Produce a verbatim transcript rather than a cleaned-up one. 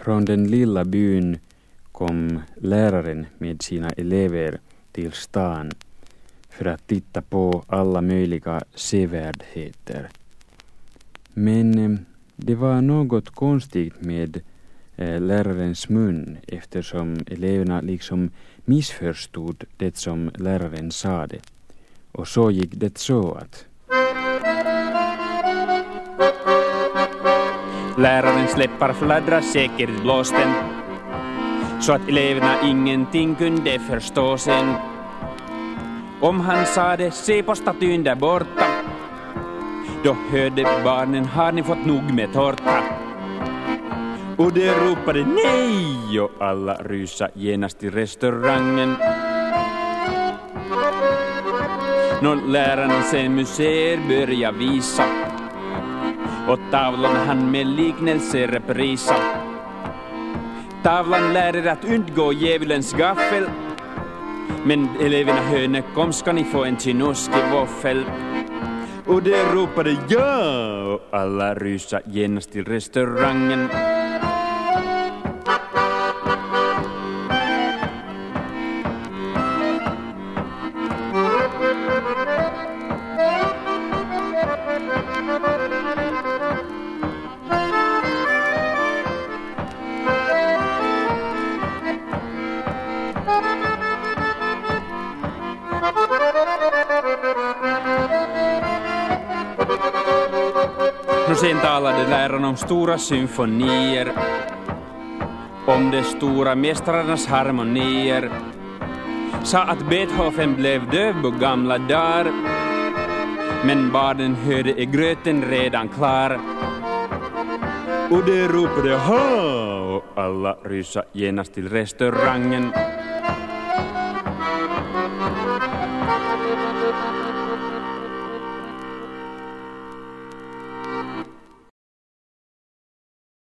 Från den lilla byn kom läraren med sina elever till stan för att titta på alla möjliga sevärdheter. Men det var något konstigt med lärarens mun eftersom eleverna liksom missförstod det som läraren sade. Och så gick det så att lärarens läppar fladdrar säkert i blåsten så att eleverna ingenting kunde förstå sen. Om han sade se på statyn där borta, då hörde barnen har ni fått nog med tårta. Och de ropade nej och alla rusa genast till restaurangen. När läraren sen museer börja visa och tavlan han med liknelser reprisa. Tavlan lärde att undgå djävulens gaffel, men eleverna hörde kom ska ni få en chinoski våffel. Och de ropade ja och alla rusa genast till restaurangen. Och sen talade läraren om stora symfonier, om de stora mästarnas harmonier. Sa att Beethoven blev döv på gamla dagar, men barnen hörde är gröten redan klar. Och de ropade ha och alla rysa genast till restaurangen.